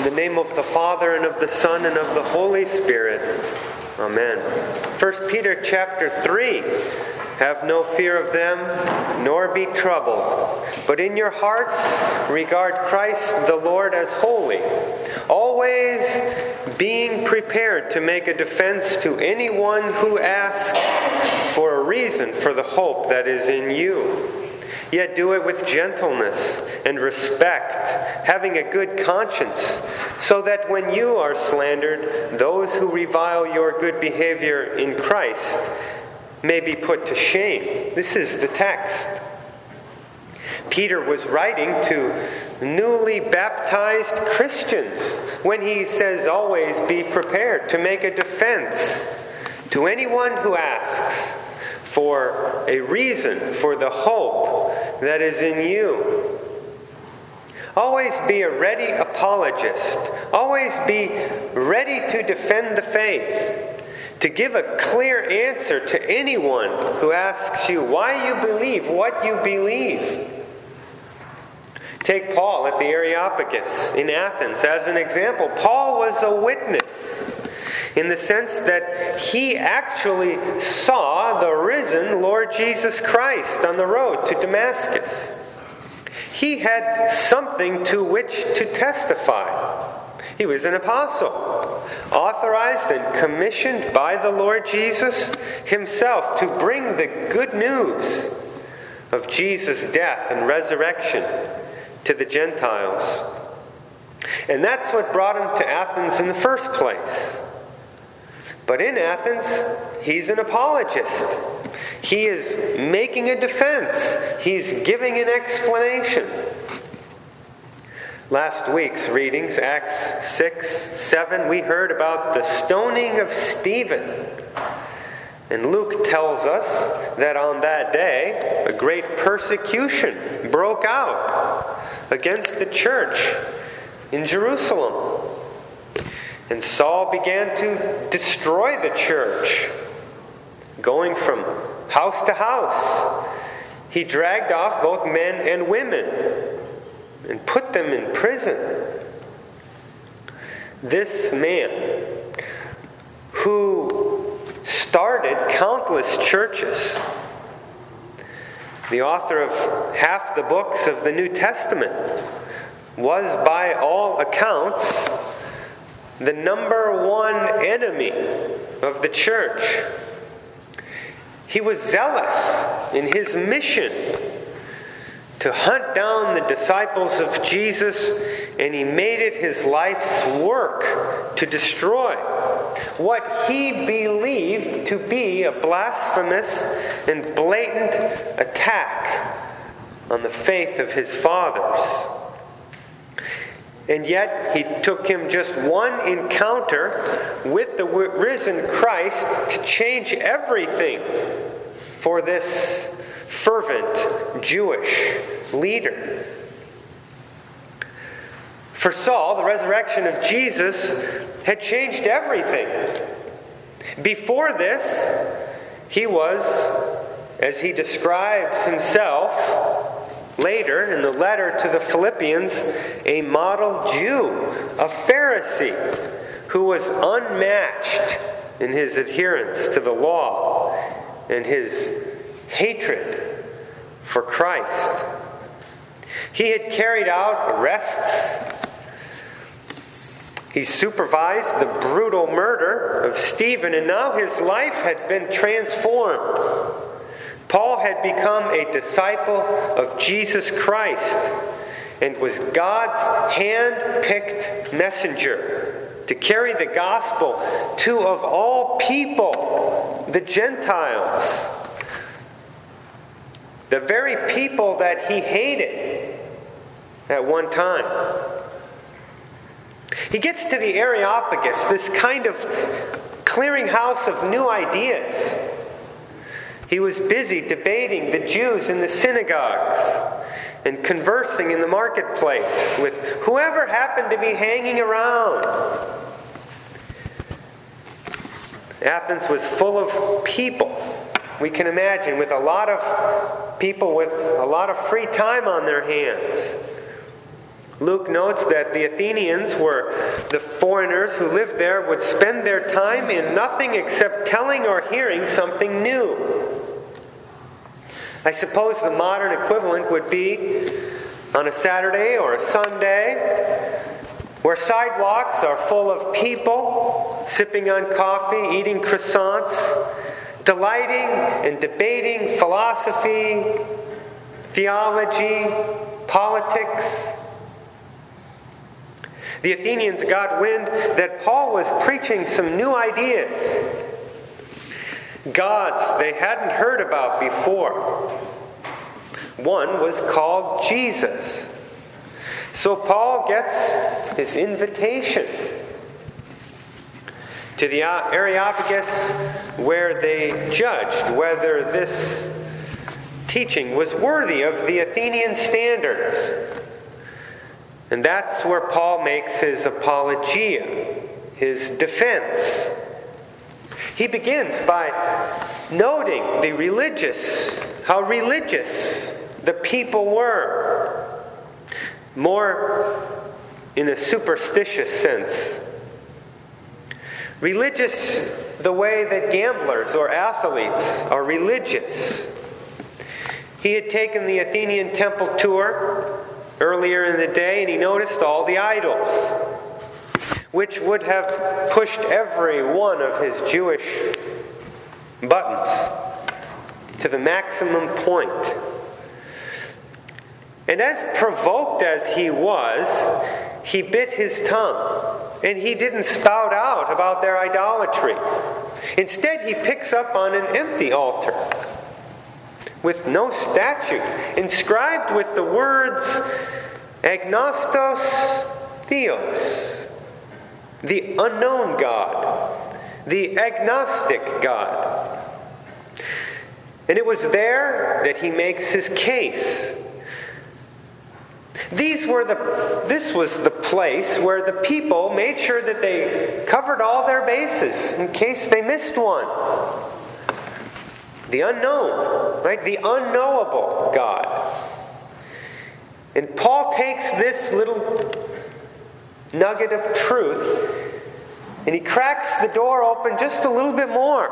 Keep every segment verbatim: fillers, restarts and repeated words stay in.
In the name of the Father, and of the Son, and of the Holy Spirit. Amen. First Peter chapter three. Have no fear of them, nor be troubled. But in your hearts regard Christ the Lord as holy, always being prepared to make a defense to anyone who asks for a reason for the hope that is in you. Yet do it with gentleness and respect, having a good conscience, so that when you are slandered, those who revile your good behavior in Christ may be put to shame. This is the text. Peter was writing to newly baptized Christians when he says, always be prepared to make a defense to anyone who asks for a reason for the hope that is in you. Always be a ready apologist. Always be ready to defend the faith. To give a clear answer to anyone who asks you why you believe what you believe. Take Paul at the Areopagus in Athens as an example. Paul was a witness in the sense that he actually saw the risen Lord Jesus Christ on the road to Damascus. He had something to which to testify. He was an apostle, authorized and commissioned by the Lord Jesus himself to bring the good news of Jesus' death and resurrection to the Gentiles. And that's what brought him to Athens in the first place. But in Athens, he's an apologist. He is making a defense. He's giving an explanation. Last week's readings, Acts six, seven, we heard about the stoning of Stephen. And Luke tells us that on that day, a great persecution broke out against the church in Jerusalem. And Saul began to destroy the church, going from house to house. He dragged off both men and women and put them in prison. This man, who started countless churches, the author of half the books of the New Testament, was by all accounts the number one enemy of the church. He was zealous in his mission to hunt down the disciples of Jesus, and he made it his life's work to destroy what he believed to be a blasphemous and blatant attack on the faith of his fathers. And yet, he took him just one encounter with the risen Christ to change everything for this fervent Jewish leader. For Saul, the resurrection of Jesus had changed everything. Before this, he was, as he describes himself later in the letter to the Philippians, a model Jew, a Pharisee who was unmatched in his adherence to the law and his hatred for Christ. He had carried out arrests. He supervised the brutal murder of Stephen, and now his life had been transformed. Paul had become a disciple of Jesus Christ and was God's hand-picked messenger to carry the gospel to, of all people, the Gentiles. The very people that he hated at one time. He gets to the Areopagus, this kind of clearinghouse of new ideas. He was busy debating the Jews in the synagogues and conversing in the marketplace with whoever happened to be hanging around. Athens was full of people, we can imagine, with a lot of people with a lot of free time on their hands. Luke notes that the Athenians were the foreigners who lived there would spend their time in nothing except telling or hearing something new. I suppose the modern equivalent would be on a Saturday or a Sunday, where sidewalks are full of people sipping on coffee, eating croissants, delighting and debating philosophy, theology, politics. The Athenians got wind that Paul was preaching some new ideas, gods they hadn't heard about before. One was called Jesus. So Paul gets his invitation to the Areopagus, where they judged whether this teaching was worthy of the Athenian standards. And that's where Paul makes his apologia, his defense. He begins by noting the religious, how religious the people were, more in a superstitious sense. Religious the way that gamblers or athletes are religious. He had taken the Athenian temple tour earlier in the day, and he noticed all the idols, which would have pushed every one of his Jewish buttons to the maximum point. And as provoked as he was, he bit his tongue, and he didn't spout out about their idolatry. Instead, he picks up on an empty altar with no statue, inscribed with the words Agnostos Theos, the unknown God, the agnostic God. And it was there that he makes his case. These were the, this was the place where the people made sure that they covered all their bases in case they missed one. The unknown, right? The unknowable God. And Paul takes this little nugget of truth and he cracks the door open just a little bit more.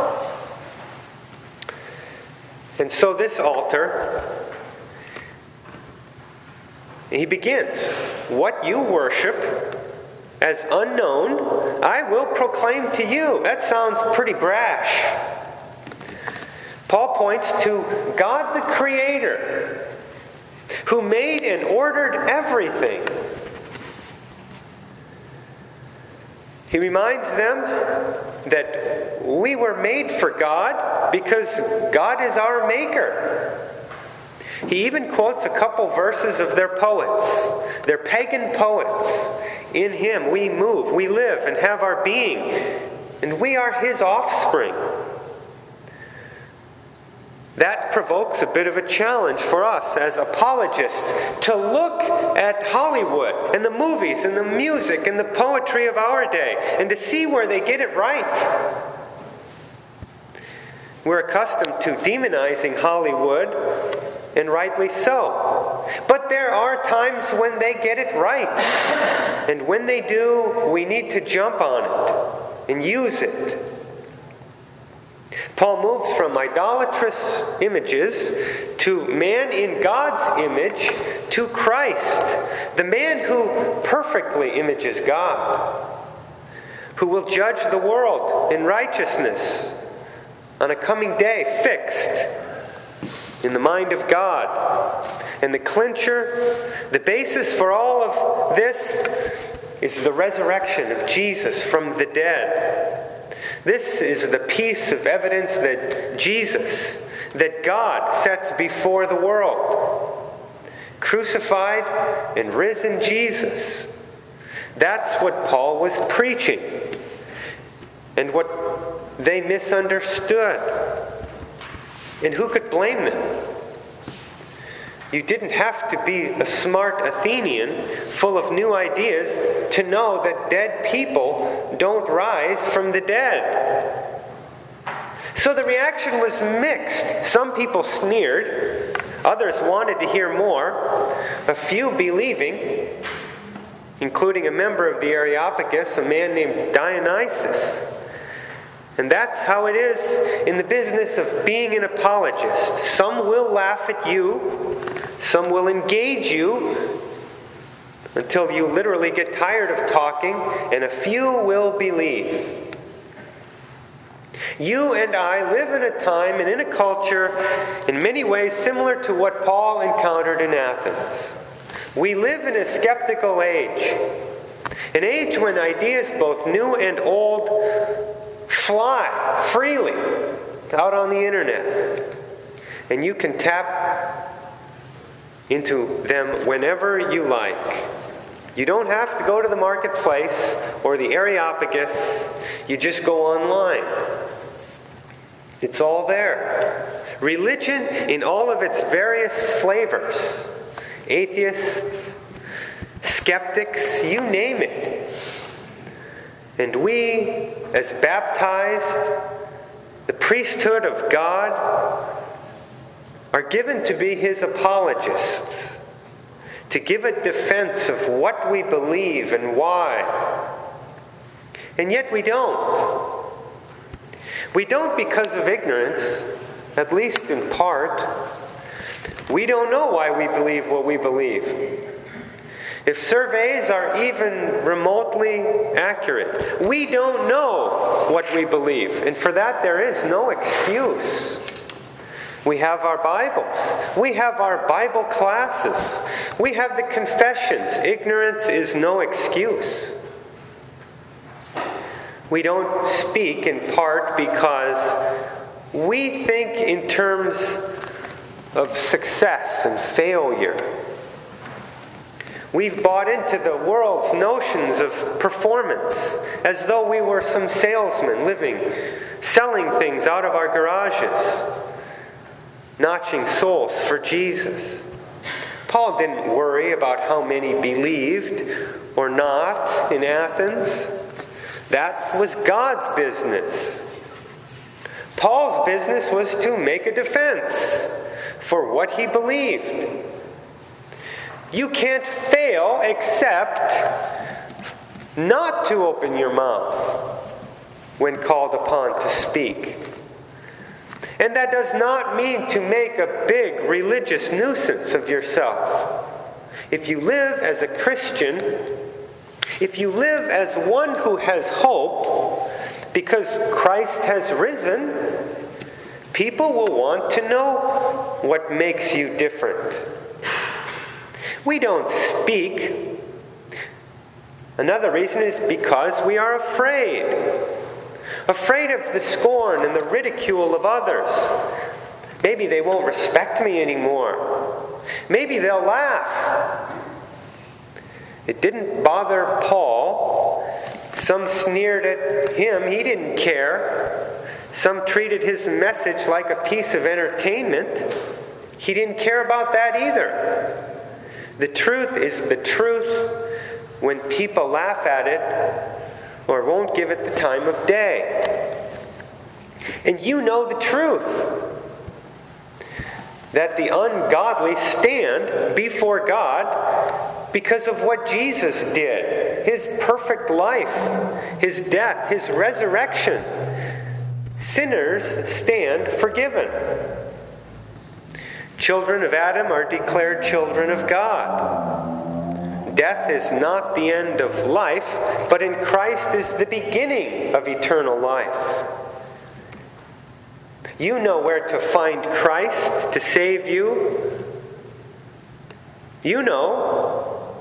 And so this altar, he begins, what you worship as unknown, I will proclaim to you. That sounds pretty brash. Paul points to God the Creator, who made and ordered everything. He reminds them that we were made for God because God is our maker. He even quotes a couple verses of their poets, their pagan poets. In Him we move, we live, and have our being, and we are His offspring. That provokes a bit of a challenge for us as apologists to look at Hollywood and the movies and the music and the poetry of our day and to see where they get it right. We're accustomed to demonizing Hollywood, and rightly so. But there are times when they get it right. And when they do, we need to jump on it and use it. Paul moves from idolatrous images to man in God's image to Christ, the man who perfectly images God, who will judge the world in righteousness on a coming day, fixed in the mind of God. And the clincher, the basis for all of this, is the resurrection of Jesus from the dead. This is the piece of evidence that Jesus, that God sets before the world. Crucified and risen Jesus. That's what Paul was preaching. And what they misunderstood. And who could blame them? You didn't have to be a smart Athenian full of new ideas to know that dead people don't rise from the dead. So the reaction was mixed. Some people sneered, Others wanted to hear more, a few believing, including a member of the Areopagus, a man named Dionysius. And that's how it is in the business of being an apologist. Some will laugh at you, some will engage you until you literally get tired of talking, and a few will believe. You and I live in a time and in a culture in many ways similar to what Paul encountered in Athens. We live in a skeptical age, an age when ideas both new and old fly freely out on the internet, and you can tap into them whenever you like. You don't have to go to the marketplace or the Areopagus. You just go online. It's all there. Religion in all of its various flavors. Atheists, skeptics, you name it. And we, as baptized, the priesthood of God, are given to be His apologists, to give a defense of what we believe and why. And yet we don't. We don't because of ignorance, at least in part. We don't know why we believe what we believe. If surveys are even remotely accurate, we don't know what we believe. And for that there is no excuse. We have our Bibles. We have our Bible classes. We have the confessions. Ignorance is no excuse. We don't speak in part because we think in terms of success and failure. We've bought into the world's notions of performance as though we were some salesman living, selling things out of our garages, notching souls for Jesus. Paul didn't worry about how many believed or not in Athens. That was God's business. Paul's business was to make a defense for what he believed. You can't fail except not to open your mouth when called upon to speak. And that does not mean to make a big religious nuisance of yourself. If you live as a Christian, if you live as one who has hope because Christ has risen, people will want to know what makes you different. We don't speak. Another reason is because we are afraid. Afraid of the scorn and the ridicule of others. Maybe they won't respect me anymore. Maybe they'll laugh. It didn't bother Paul. Some sneered at him. He didn't care. Some treated his message like a piece of entertainment. He didn't care about that either. The truth is the truth when people laugh at it or won't give it the time of day. And you know the truth. That the ungodly stand before God because of what Jesus did. His perfect life, His death, His resurrection. Sinners stand forgiven. Children of Adam are declared children of God. Death is not the end of life, but in Christ is the beginning of eternal life. You know where to find Christ to save you. You know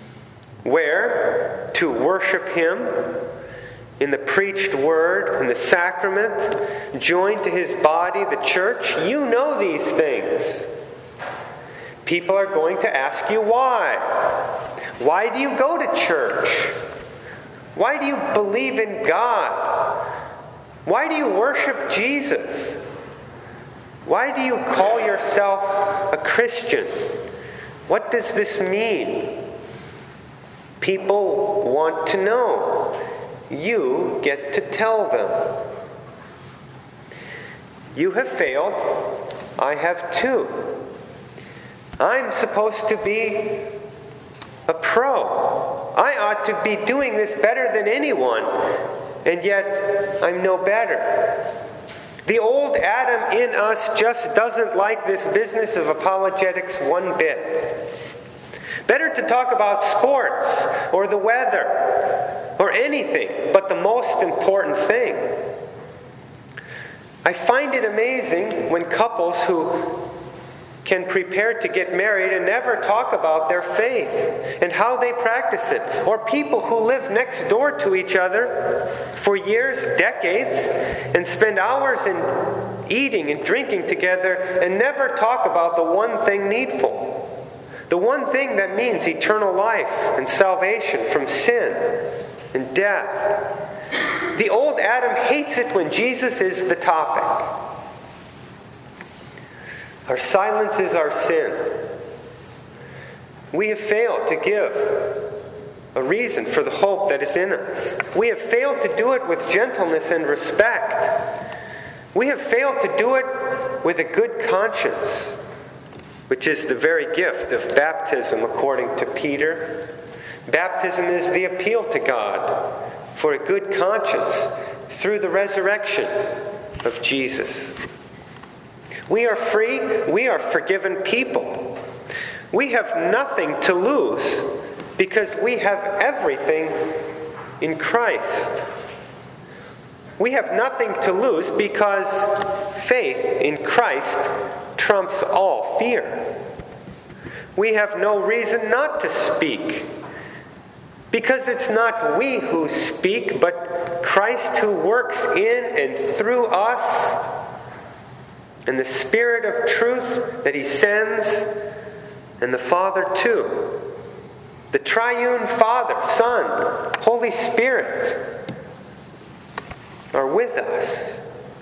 where to worship Him in the preached word, in the sacrament, joined to His body, the church. You know these things. People are going to ask you why. Why do you go to church? Why do you believe in God? Why do you worship Jesus? Why do you call yourself a Christian? What does this mean? People want to know. You get to tell them. You have failed. I have too. I'm supposed to be a pro. I ought to be doing this better than anyone, and yet I'm no better. The old Adam in us just doesn't like this business of apologetics one bit. Better to talk about sports or the weather or anything but the most important thing. I find it amazing when couples who can prepare to get married and never talk about their faith and how they practice it, or people who live next door to each other for years, decades, and spend hours in eating and drinking together and never talk about the one thing needful, the one thing that means eternal life and salvation from sin and death. The old Adam hates it when Jesus is the topic. Our silence is our sin. We have failed to give a reason for the hope that is in us. We have failed to do it with gentleness and respect. We have failed to do it with a good conscience, which is the very gift of baptism according to Peter. Baptism is the appeal to God for a good conscience through the resurrection of Jesus. We are free. We are forgiven people. We have nothing to lose because we have everything in Christ. We have nothing to lose because faith in Christ trumps all fear. We have no reason not to speak because it's not we who speak, but Christ who works in and through us. And the Spirit of truth that He sends, and the Father too. The triune Father, Son, Holy Spirit are with us.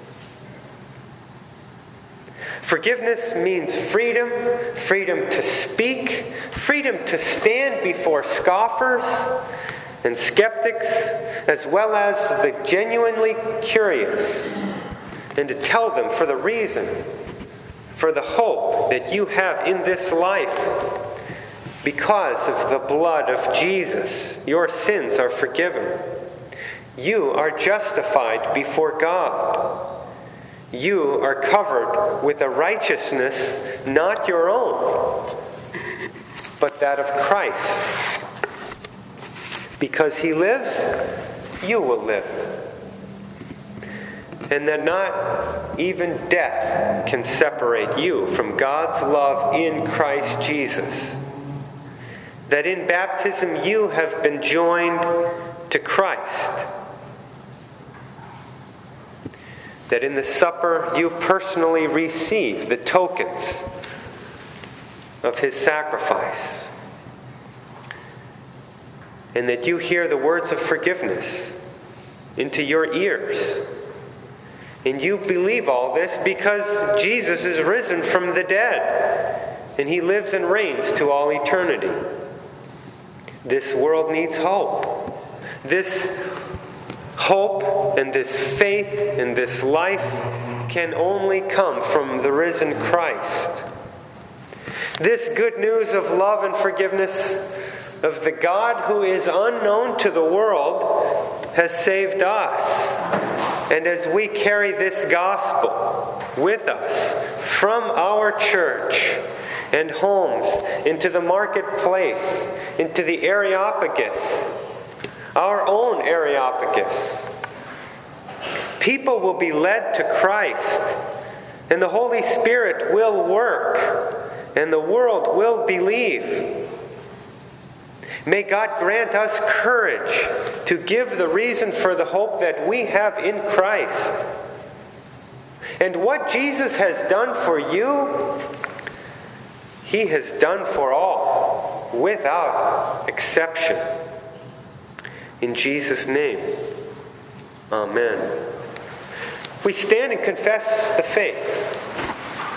Forgiveness means freedom, freedom to speak, freedom to stand before scoffers and skeptics, as well as the genuinely curious, and to tell them for the reason, for the hope that you have in this life. Because of the blood of Jesus, your sins are forgiven. You are justified before God. You are covered with a righteousness not your own, but that of Christ. Because He lives, you will live. And that not even death can separate you from God's love in Christ Jesus. That in baptism you have been joined to Christ. That in the supper you personally receive the tokens of His sacrifice. And that you hear the words of forgiveness into your ears. And you believe all this because Jesus is risen from the dead, and He lives and reigns to all eternity. This world needs hope. This hope and this faith and this life can only come from the risen Christ. This good news of love and forgiveness of the God who is unknown to the world has saved us. And as we carry this gospel with us from our church and homes into the marketplace, into the Areopagus, our own Areopagus, people will be led to Christ, and the Holy Spirit will work, and the world will believe. May God grant us courage to give the reason for the hope that we have in Christ. And what Jesus has done for you, He has done for all, without exception. In Jesus' name, amen. We stand and confess the faith.